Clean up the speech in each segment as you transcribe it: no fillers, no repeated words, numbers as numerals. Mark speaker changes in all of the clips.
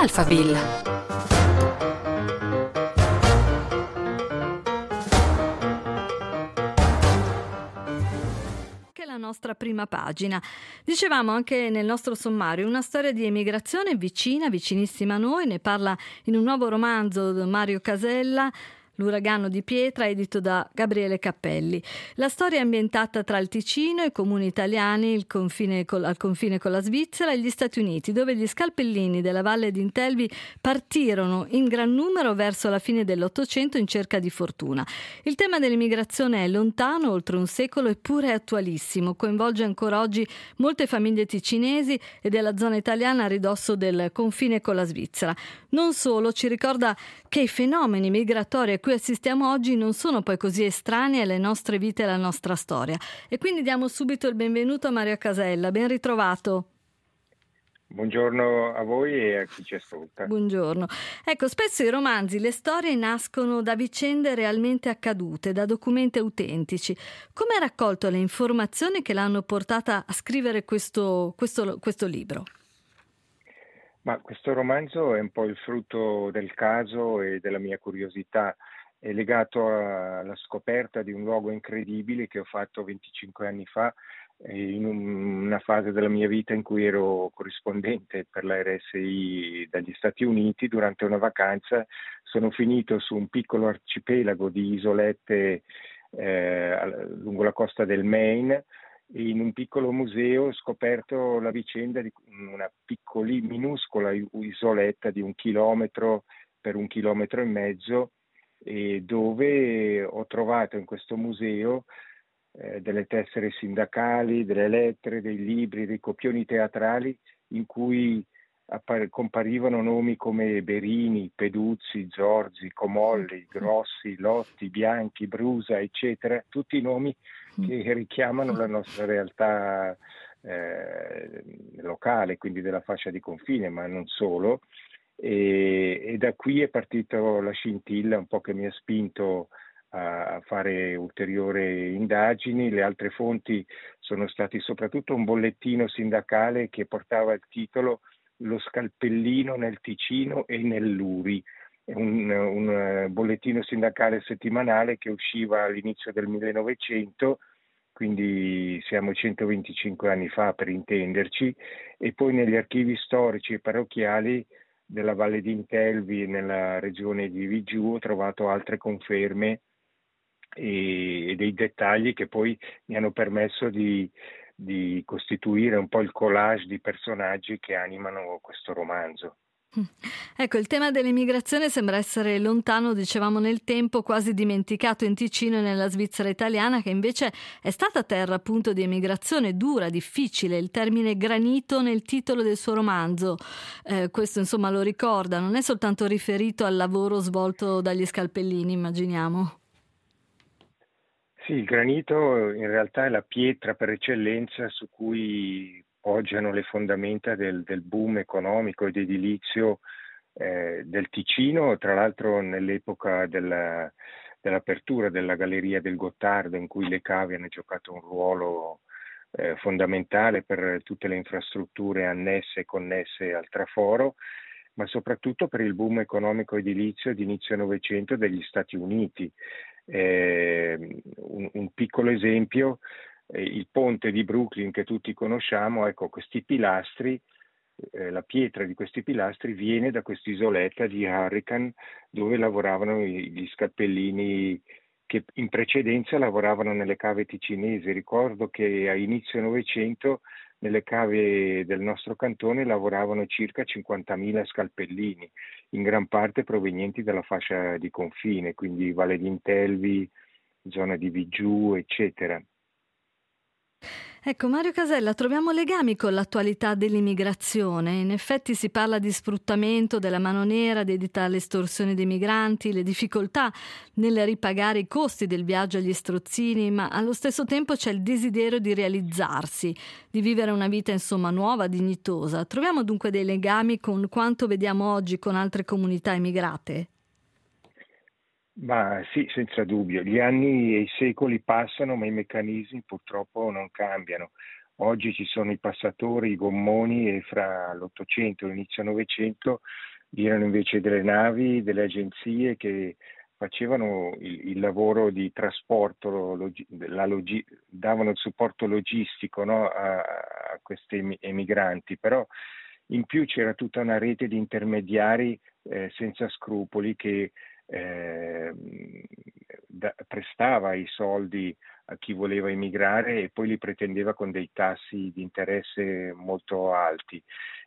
Speaker 1: Alphaville. La nostra prima pagina. Dicevamo anche nel nostro sommario una storia di emigrazione vicinissima a noi. Ne parla in un nuovo romanzo Mario Casella, L'uragano di pietra, edito da Gabriele Cappelli. La storia è ambientata tra il Ticino, i comuni italiani, al confine con la Svizzera e gli Stati Uniti, dove gli scalpellini della Valle d'Intelvi partirono in gran numero verso la fine dell'Ottocento in cerca di fortuna. Il tema dell'immigrazione è lontano, oltre un secolo, eppure è attualissimo. Coinvolge ancora oggi molte famiglie ticinesi e della zona italiana a ridosso del confine con la Svizzera. Non solo, ci ricorda che i fenomeni migratori a cui assistiamo oggi non sono poi così estranei alle nostre vite e alla nostra storia. E quindi diamo subito il benvenuto a Mario Casella. Ben ritrovato.
Speaker 2: Buongiorno a voi e a chi ci ascolta.
Speaker 1: Buongiorno. Ecco, spesso i romanzi, le storie nascono da vicende realmente accadute, da documenti autentici. Come ha raccolto le informazioni che l'hanno portata a scrivere questo libro?
Speaker 2: Ma questo romanzo è un po' il frutto del caso e della mia curiosità. È legato alla scoperta di un luogo incredibile che ho fatto 25 anni fa in una fase della mia vita in cui ero corrispondente per la RSI dagli Stati Uniti. Durante una vacanza sono finito su un piccolo arcipelago di isolette lungo la costa del Maine. In un piccolo museo ho scoperto la vicenda di una minuscola isoletta di 1 chilometro per 1,5 chilometri, e dove ho trovato in questo museo delle tessere sindacali, delle lettere, dei libri, dei copioni teatrali in cui comparivano nomi come Berini, Peduzzi, Zorzi, Comolli, Grossi, Lotti, Bianchi, Brusa, eccetera, tutti nomi che richiamano la nostra realtà locale, quindi della fascia di confine, ma non solo. E da qui è partita la scintilla un po' che mi ha spinto a fare ulteriori indagini. Le altre fonti sono stati soprattutto un bollettino sindacale che portava il titolo Lo scalpellino nel Ticino e nell'Uri. È un bollettino sindacale settimanale che usciva all'inizio del 1900, quindi siamo 125 anni fa per intenderci, e poi negli archivi storici e parrocchiali della Valle d'Intelvi nella regione di Vigiù ho trovato altre conferme e dei dettagli che poi mi hanno permesso di costituire un po' il collage di personaggi che animano questo romanzo.
Speaker 1: Ecco, il tema dell'immigrazione sembra essere lontano, dicevamo, nel tempo, quasi dimenticato in Ticino e nella Svizzera italiana, che invece è stata terra appunto di emigrazione dura, difficile. Il termine granito nel titolo del suo romanzo, questo insomma lo ricorda, non è soltanto riferito al lavoro svolto dagli scalpellini, immaginiamo.
Speaker 2: Sì, il granito in realtà è la pietra per eccellenza su cui poggiano le fondamenta del boom economico ed edilizio del Ticino, tra l'altro nell'epoca dell'apertura della Galleria del Gottardo, in cui le cave hanno giocato un ruolo fondamentale per tutte le infrastrutture annesse e connesse al traforo, ma soprattutto per il boom economico edilizio di inizio Novecento degli Stati Uniti. Un piccolo esempio, il ponte di Brooklyn che tutti conosciamo, ecco, questi pilastri, la pietra di questi pilastri viene da quest'isoletta di Hurricane dove lavoravano gli scalpellini che in precedenza lavoravano nelle cave ticinesi. Ricordo che a inizio Novecento nelle cave del nostro cantone lavoravano circa 50.000 scalpellini, in gran parte provenienti dalla fascia di confine, quindi Valle d'Intelvi, zona di Vigiù, eccetera.
Speaker 1: Ecco, Mario Casella, troviamo legami con l'attualità dell'immigrazione. In effetti si parla di sfruttamento della mano nera dedita all'estorsione dei migranti, le difficoltà nel ripagare i costi del viaggio agli strozzini, ma allo stesso tempo c'è il desiderio di realizzarsi, di vivere una vita insomma nuova, dignitosa. Troviamo dunque dei legami con quanto vediamo oggi con altre comunità immigrate?
Speaker 2: Ma sì, senza dubbio. Gli anni e i secoli passano, ma i meccanismi purtroppo non cambiano. Oggi ci sono i passatori, i gommoni, e fra l'Ottocento e l'inizio Novecento Vi erano invece delle navi, delle agenzie che facevano il lavoro di trasporto, davano il supporto logistico, no, a questi emigranti, però in più c'era tutta una rete di intermediari senza scrupoli che eh, prestava i soldi a chi voleva emigrare e poi li pretendeva con dei tassi di interesse molto alti.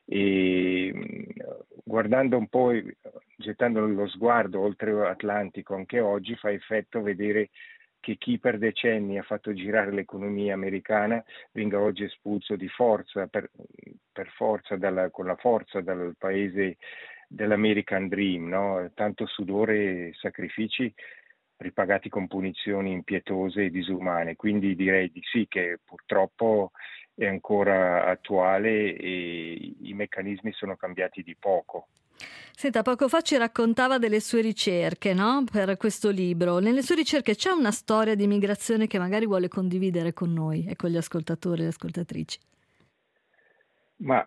Speaker 2: E guardando un po', gettando lo sguardo oltre Atlantico anche oggi, fa effetto vedere che chi per decenni ha fatto girare l'economia americana venga oggi espulso di forza, per forza, con la forza dal paese dell'American Dream, no? Tanto sudore e sacrifici ripagati con punizioni impietose e disumane. Quindi direi di sì che purtroppo è ancora attuale e i meccanismi sono cambiati di poco.
Speaker 1: Senta, poco fa ci raccontava delle sue ricerche, no? Per questo libro. Nelle sue ricerche c'è una storia di migrazione che magari vuole condividere con noi e con gli ascoltatori e le ascoltatrici?
Speaker 2: Ma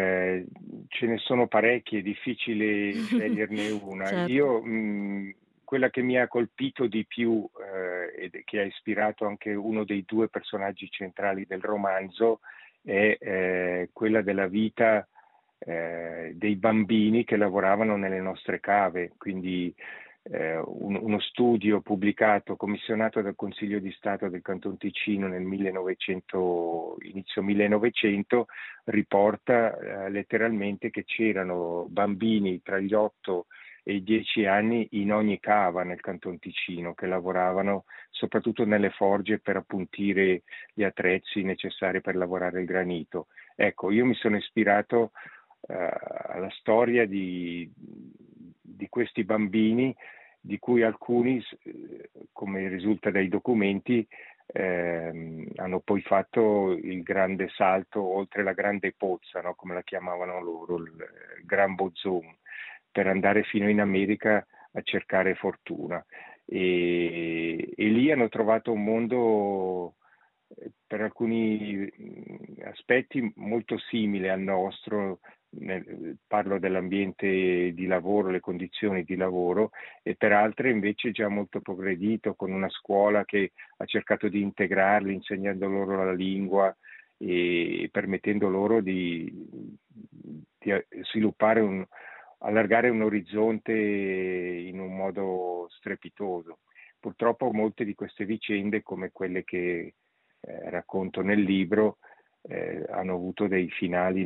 Speaker 2: ce ne sono parecchie, è difficile sceglierne una.
Speaker 1: Certo.
Speaker 2: Quella che mi ha colpito di più e che ha ispirato anche uno dei due personaggi centrali del romanzo è quella della vita dei bambini che lavoravano nelle nostre cave, quindi uno studio pubblicato, commissionato dal Consiglio di Stato del Canton Ticino nel 1900, inizio 1900, riporta letteralmente che c'erano bambini tra gli 8 e i 10 anni in ogni cava nel Canton Ticino che lavoravano soprattutto nelle forge per appuntire gli attrezzi necessari per lavorare il granito. Ecco, io mi sono ispirato alla storia di questi bambini, di cui alcuni, come risulta dai documenti, hanno poi fatto il grande salto oltre la grande pozza, no? Come la chiamavano loro, il Gran Bozon, per andare fino in America a cercare fortuna. E lì hanno trovato un mondo per alcuni aspetti molto simile al nostro, parlo dell'ambiente di lavoro, le condizioni di lavoro, e per altre invece già molto progredito, con una scuola che ha cercato di integrarli, insegnando loro la lingua e permettendo loro di sviluppare allargare un orizzonte in un modo strepitoso. Purtroppo molte di queste vicende, come quelle che racconto nel libro, hanno avuto dei finali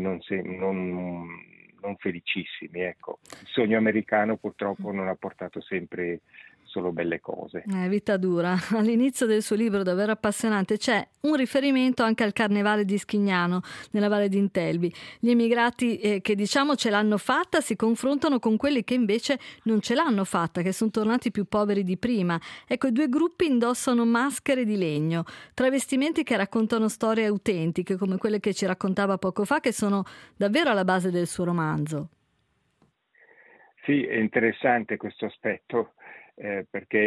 Speaker 2: non felicissimi. Ecco. Il sogno americano purtroppo non ha portato sempre solo belle cose.
Speaker 1: Vita dura. All'inizio del suo libro, davvero appassionante, c'è un riferimento anche al carnevale di Schignano, nella Valle d'Intelvi. Gli emigrati che diciamo ce l'hanno fatta si confrontano con quelli che invece non ce l'hanno fatta, che sono tornati più poveri di prima. Ecco, i due gruppi indossano maschere di legno, travestimenti che raccontano storie autentiche, come quelle che ci raccontava poco fa, che sono davvero alla base del suo romanzo.
Speaker 2: Sì, è interessante questo aspetto. Perché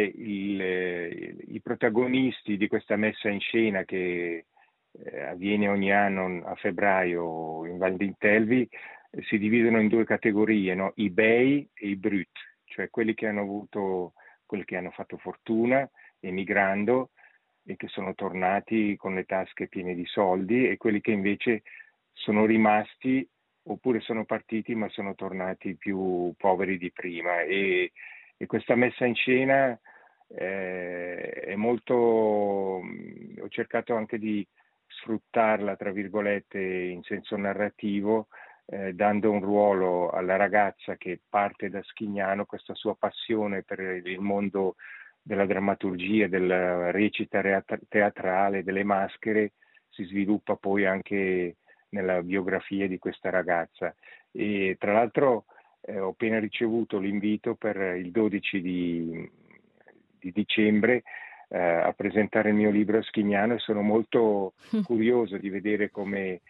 Speaker 2: i protagonisti di questa messa in scena che avviene ogni anno a febbraio in Val d'Intelvi si dividono in due categorie, no? I bei e i brut, cioè quelli che hanno fatto fortuna emigrando e che sono tornati con le tasche piene di soldi, e quelli che invece sono rimasti oppure sono partiti ma sono tornati più poveri di prima. E questa messa in scena è molto, ho cercato anche di sfruttarla, tra virgolette, in senso narrativo, dando un ruolo alla ragazza che parte da Schignano, questa sua passione per il mondo della drammaturgia, della recita teatrale, delle maschere, si sviluppa poi anche nella biografia di questa ragazza. E tra l'altro ho appena ricevuto l'invito per il 12 di dicembre a presentare il mio libro a Schignano, e sono molto curioso di vedere come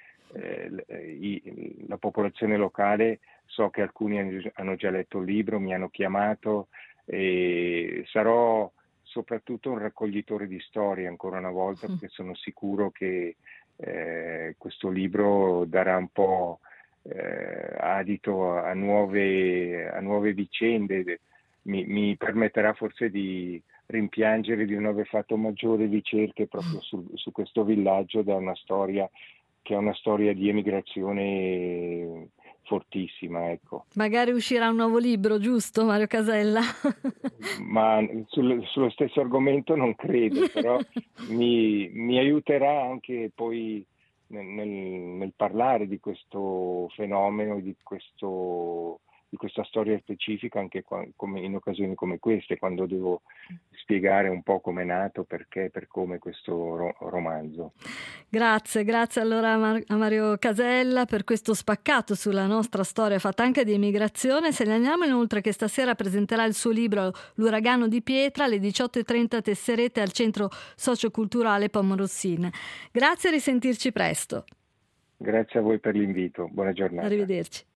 Speaker 2: la popolazione locale, so che alcuni hanno già letto il libro, mi hanno chiamato, e sarò soprattutto un raccoglitore di storie ancora una volta, perché sono sicuro che questo libro darà un po' adito a nuove vicende, mi permetterà forse di rimpiangere di non aver fatto maggiori ricerche proprio su questo villaggio, che è una storia di emigrazione fortissima, ecco.
Speaker 1: Magari uscirà un nuovo libro, giusto, Mario Casella?
Speaker 2: Ma sullo stesso argomento non credo, però mi aiuterà anche poi nel parlare di questo fenomeno, di questa storia specifica, anche come in occasioni come queste, quando devo spiegare un po' come è nato, perché, per come questo romanzo.
Speaker 1: Grazie allora a Mario Casella per questo spaccato sulla nostra storia fatta anche di emigrazione. Segnaliamo inoltre che stasera presenterà il suo libro L'uragano di pietra alle 18:30 a Tesserete al Centro Socioculturale Pomorossin. Grazie e risentirci presto.
Speaker 2: Grazie a voi per l'invito, buona giornata.
Speaker 1: Arrivederci.